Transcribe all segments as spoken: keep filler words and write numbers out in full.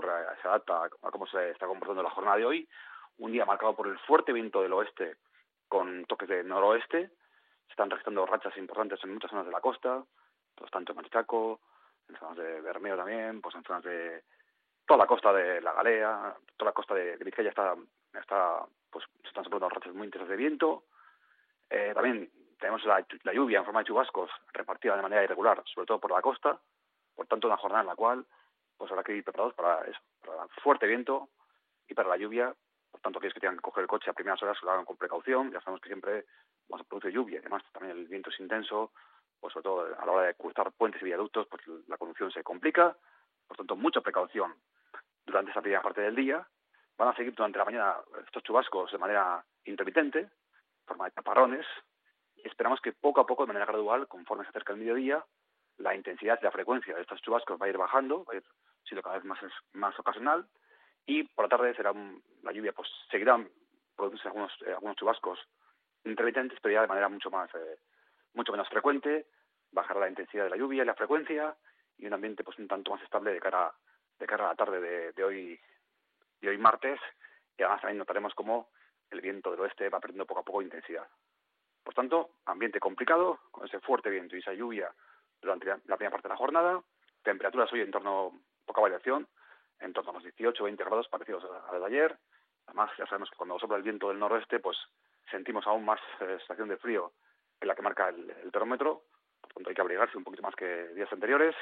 mejor eh, se adapta a cómo se está comportando la jornada de hoy. Un día marcado por el fuerte viento del oeste con toques de noroeste. Se están registrando rachas importantes en muchas zonas de la costa, pues tanto en Machaco, en zonas de Bermeo también, pues en zonas de toda la costa de la Galea, toda la costa de Vizcaya está, está pues se están soportando rachas muy intensas de viento. Eh, también tenemos la, la lluvia en forma de chubascos repartida de manera irregular, sobre todo por la costa, por tanto una jornada en la cual pues habrá que ir preparados para eso, para el fuerte viento y para la lluvia. Por tanto, aquellos que tengan que coger el coche a primeras horas lo hagan con precaución. Ya sabemos que siempre cuando se produce lluvia, además también el viento es intenso, pues sobre todo a la hora de cruzar puentes y viaductos, pues la conducción se complica. Por tanto, mucha precaución durante esa primera parte del día. Van a seguir durante la mañana estos chubascos de manera intermitente, en forma de chaparrones, y esperamos que poco a poco, de manera gradual, conforme se acerca el mediodía, la intensidad y la frecuencia de estos chubascos va a ir bajando, va a ir siendo cada vez más, más ocasional, y por la tarde será un, la lluvia, pues seguirán produciéndose algunos, eh, algunos chubascos intermitentes, pero ya de manera mucho más eh, mucho menos frecuente. Bajará la intensidad de la lluvia y la frecuencia, y un ambiente pues un tanto más estable de cara de cara a la tarde de, de hoy de hoy martes, y además también notaremos cómo el viento del oeste va perdiendo poco a poco intensidad. Por tanto, ambiente complicado, con ese fuerte viento y esa lluvia durante la primera parte de la jornada. Temperaturas hoy en torno a poca variación, en torno a los dieciocho o veinte grados parecidos a las de ayer. Además, ya sabemos que cuando sopla el viento del noroeste, pues sentimos aún más eh, sensación de frío en la que marca el, el termómetro. Por tanto, hay que abrigarse un poquito más que días anteriores.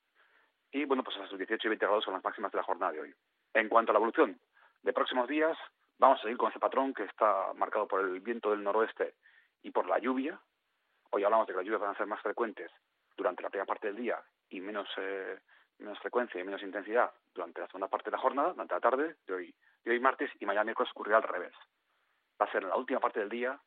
Y bueno, pues esos dieciocho y veinte grados son las máximas de la jornada de hoy. En cuanto a la evolución de próximos días, vamos a seguir con ese patrón que está marcado por el viento del noroeste y por la lluvia. Hoy hablamos de que las lluvias van a ser más frecuentes durante la primera parte del día y menos eh, menos frecuencia y menos intensidad durante la segunda parte de la jornada, durante la tarde de hoy, de hoy martes, y mañana miércoles ocurrirá al revés. Va a ser en la última parte del día,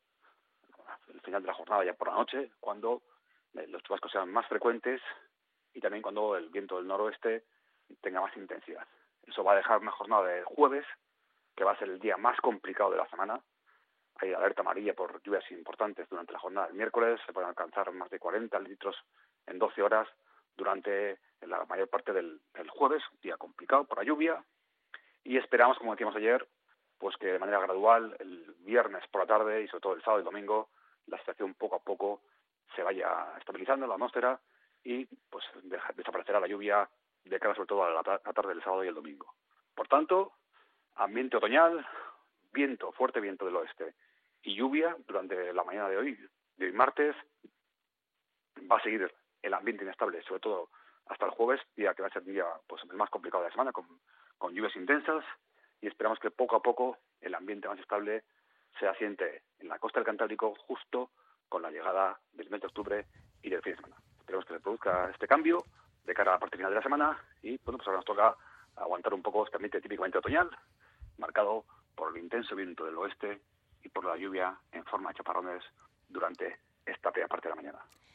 el final de la jornada ya por la noche, cuando eh, los chubascos sean más frecuentes y también cuando el viento del noroeste tenga más intensidad. Eso va a dejar una jornada de jueves, que va a ser el día más complicado de la semana. Hay alerta amarilla por lluvias importantes durante la jornada del miércoles. Se pueden alcanzar más de cuarenta litros en doce horas durante la mayor parte del, del jueves, un día complicado por la lluvia. Y esperamos, como decíamos ayer, pues que de manera gradual el viernes por la tarde y sobre todo el sábado y el domingo la situación poco a poco se vaya estabilizando en la atmósfera y pues deja, desaparecerá la lluvia de cara sobre todo a la, la tarde del sábado y el domingo. Por tanto, ambiente otoñal, viento, fuerte viento del oeste y lluvia durante la mañana de hoy, de hoy martes. Va a seguir el ambiente inestable, sobre todo hasta el jueves, día que va a ser el día pues, el más complicado de la semana, con, con lluvias intensas, y esperamos que poco a poco el ambiente más estable se asiente en la costa del Cantábrico justo con la llegada del mes de octubre y del fin de semana. Esperemos que se produzca este cambio de cara a la parte final de la semana y bueno, pues ahora nos toca aguantar un poco este ambiente típicamente otoñal, marcado por el intenso viento del oeste y por la lluvia en forma de chaparrones durante esta primera parte de la mañana.